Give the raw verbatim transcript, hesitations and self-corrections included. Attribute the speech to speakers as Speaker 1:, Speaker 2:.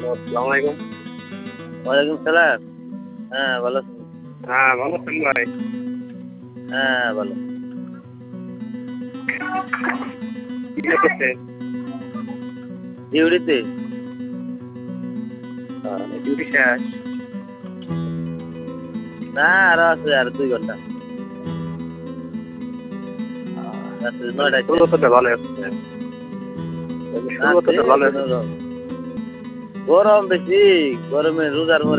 Speaker 1: আসসালামু আলাইকুম।
Speaker 2: ওয়ালাইকুম সালাম। হ্যাঁ, ভালো আছেন?
Speaker 1: হ্যাঁ, ভালো আছেন ভাই?
Speaker 2: হ্যাঁ, ভালো।
Speaker 1: কি করতেছেন?
Speaker 2: ডিউটিতে।
Speaker 1: আ ডিউটি শেষ?
Speaker 2: না, আরো আছে আর দুই ঘন্টা। রাত্রে নয়টায় শেষ।
Speaker 1: শুরু করতে ভালো হচ্ছে। শুরু করতে ভালো হচ্ছে।
Speaker 2: গরম বেশি, গরমে রোজার পরে